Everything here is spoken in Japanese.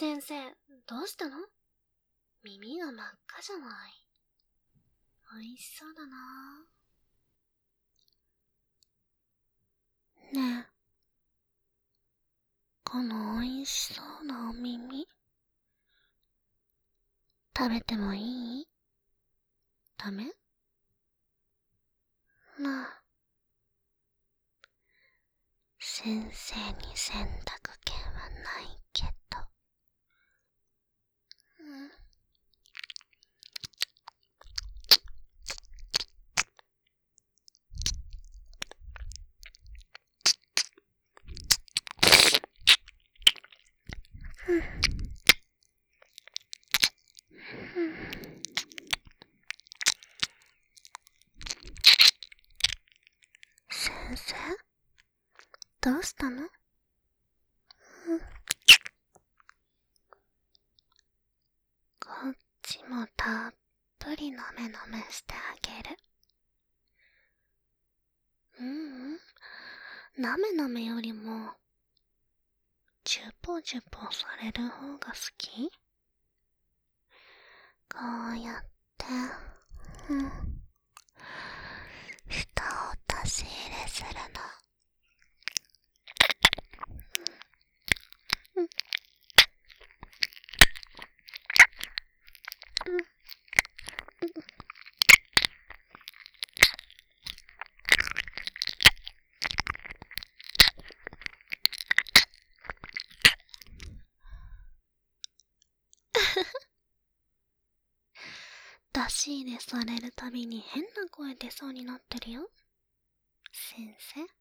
先生、どうしたの？耳が真っ赤じゃない。美味しそうだな。ねえ、この美味しそうなお耳、食べてもいい？ダメ？なあ、先生に選択権はないけど。先生？どうしたの？こっちもたっぷりなめなめしてあげる。なめなめよりも、ジュポジュポされる方が好き？こうやって、舌を出し入れするの。出し入れされるたびに変な声出そうになってるよ。先生。